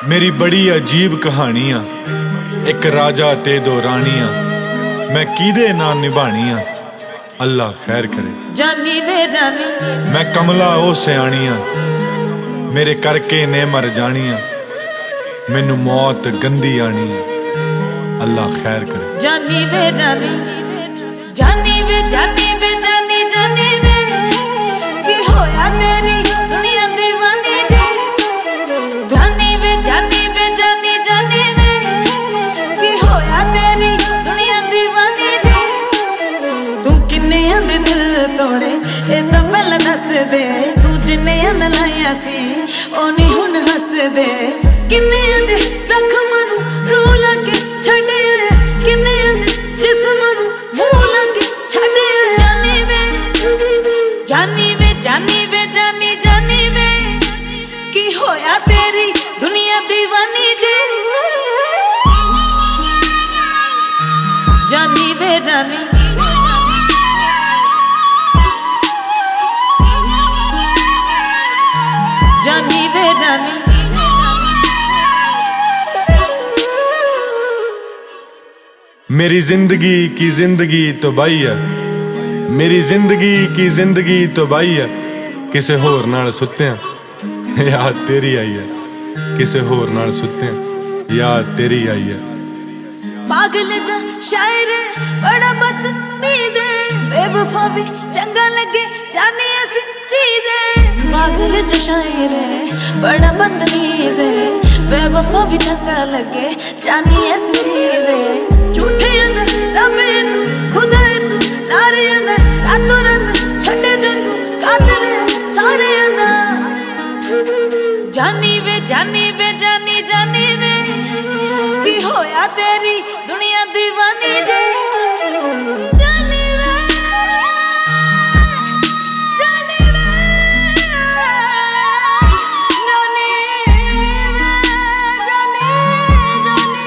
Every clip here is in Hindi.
मेरी बड़ी अजीब कहानियां, एक राजा ते दो रानियां, मैं किदे नाल निभानियां, अल्लाह खैर करे। जानी वे जानी मैं कमला ओ सियाणियां, मेरे करके ने मर जानियां, मैनू मौत गंदी आनी है, अल्लाह खैर करे। जानी वे जानी जानी वे जानी वे जानी जानी वे की होया तेरी दुनिया दीवानी जे। जानी वे जानी वे जानी जानी वे की होया तेरी दुनिया दीवानी जे। तू किन्ने दे दिल तोड़े ए तां पहला दस दे, तू जिन्ने लाया सी ओ नी हुण हस दे। किन्ने दे जख्मां नूं रो लगे छड्डे, किन्ने दे जिस्मां नूं मूंह लगे छड्डे। जानी वे जानी वे जानी वे जानी जानी वे की होया तेरी दुनिया दीवानी जे। जानी वे जानी जानी वे जानी मेरी जिंदगी की जिंदगी तो बाई है, मेरी जिंदगी की जिंदगी तो बाई है, किसे होर नाल सुत्तियां याद तेरी आई है, किसे होर नाल सुत्तियां याद तेरी आई है। पागल जा शायर बड़ा बदतमीज है, बेवफा भी चंगा लगे जाने ऐसी चीज है। पागल जा शायर बड़ा बदतमीज है, बेवफा भी चंगा लगे जाने ऐसी चीज है। झूठे अंदर रबे तू खुदा है, तू नारे अंदर रातों रात छड्डे जो तू कातिल है सारे अंदर। जानी वे जानी वे जानी जानी वे की होया तेरी दुनिया दीवानी जे। जानी वे जानी वे जानी वे जानी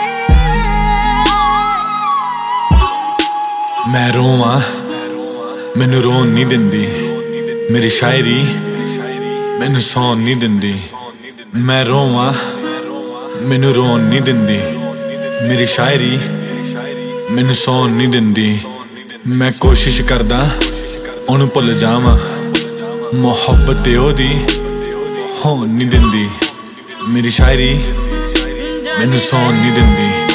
मैं रोवां मैनू रोन नहीं दिंदी, मेरी शायरी मैनू सौन नहीं दिंदी। मैं रोवां मैनू रोन नहीं दिंदी, मेरी शायरी मैनू सौन नहीं दिंदी। मैं कोशिश करदा ओनू भुल जावां, मुहब्बत ओदी होन नहीं दिंदी, मेरी शायरी मैनू सौन नहीं दिंदी।